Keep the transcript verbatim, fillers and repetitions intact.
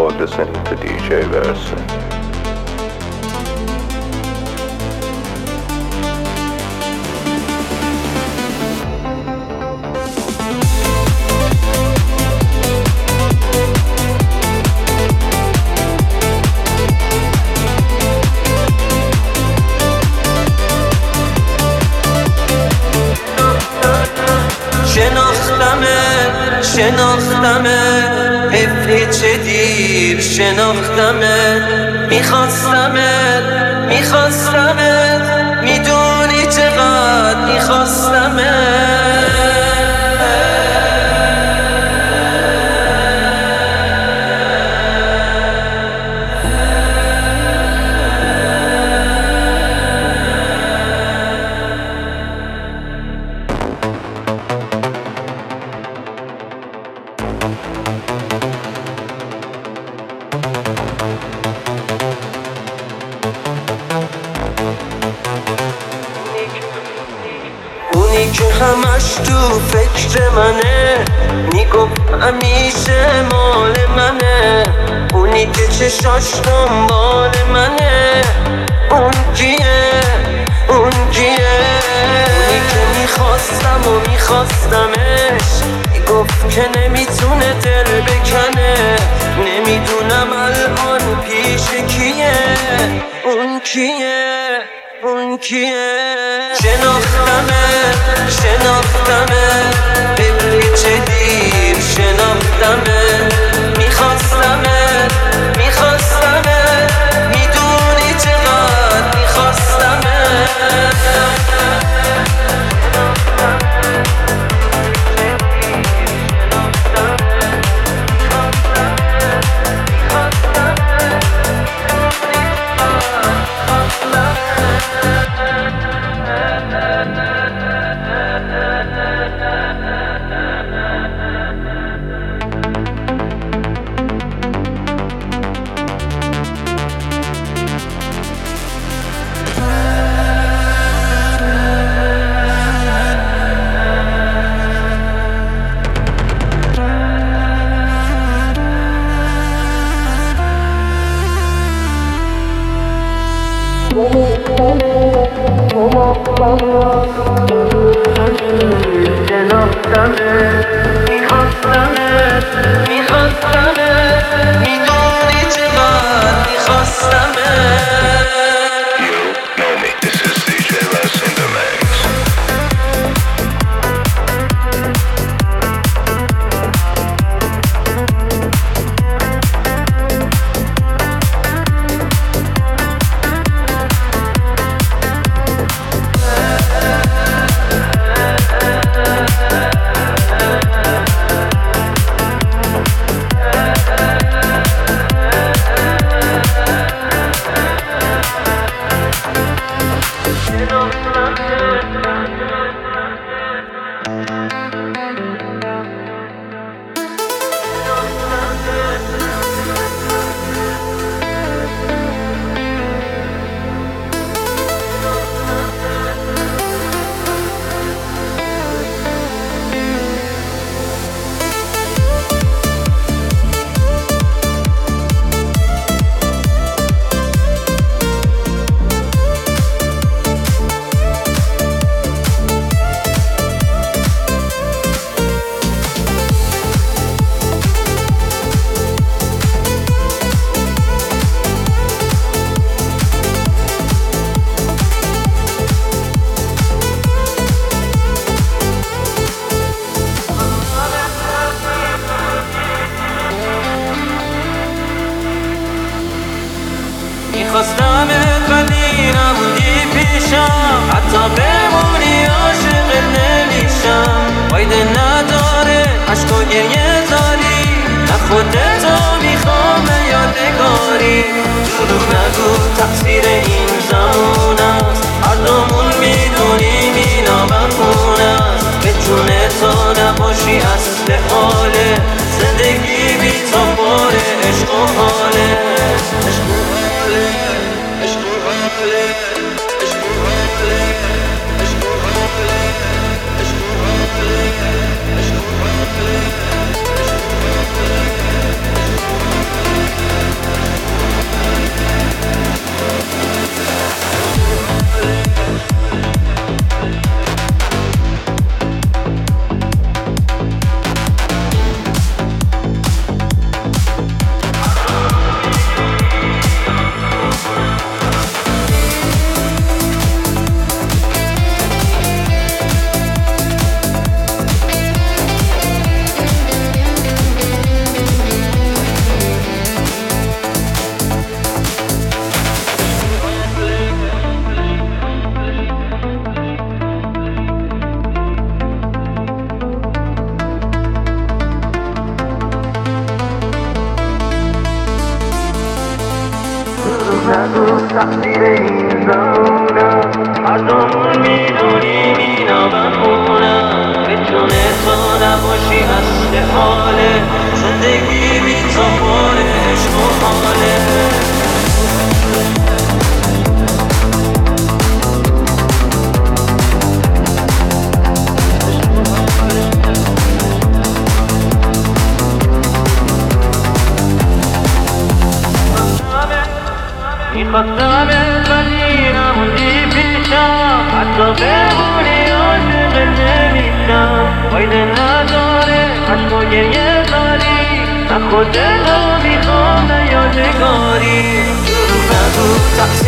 You're listening to دی جی Verse. شناختمه شناختمه حیف چه دیر شناختمه میخواستمه میخواستمه میدونی چقدر میخواستمه اونی که همش تو فکر منه میگفت همیشه مال منه اونی که چشاش دنبال منه اون کیه اون کیه اونی که میخواستم و میخواستمش میگفت که نمیتونه دل بکنه نمیدونم الان پیش کیه اون کیه اون کیه شناختمه شناختمه ببینی چه دیر شناختمه میخواستمه میخواستمه میدونی چقدر میخواستمه شناختمه میخواستمه میخواستمه میدونی چقدر میخواستمه You know me, this is دی جی Verse in the mix. میخواستمت ولی نبودی پیشم حتی بمونی عاشق نمیشم فایده نداره عشق و گریه زاری نه خودتو میخوام یادگاری دروغ نگو تقصیر این زمان است هر دومون میدونیم اینا بخون است به جون تو نباشی اصل حاله زندگی بی تو باره عشق و حاله عشق و حاله عشق و حاله عشق و حاله عشق و حاله عشق و حاله عشق و حاله عشق و حاله تقصیر این زمونم هردومون میدونیم اینا بمونم بتونه تا نباشی اصل حاله زندگی بی تو پر عشق و حاله میخواستمت ولی نموندی پیشم حتی بمونی عاشق نمیشم فایده نداره عشق و گریه داری نه خودت رو میخوام نه یادگاری دروغ نگو تقصیر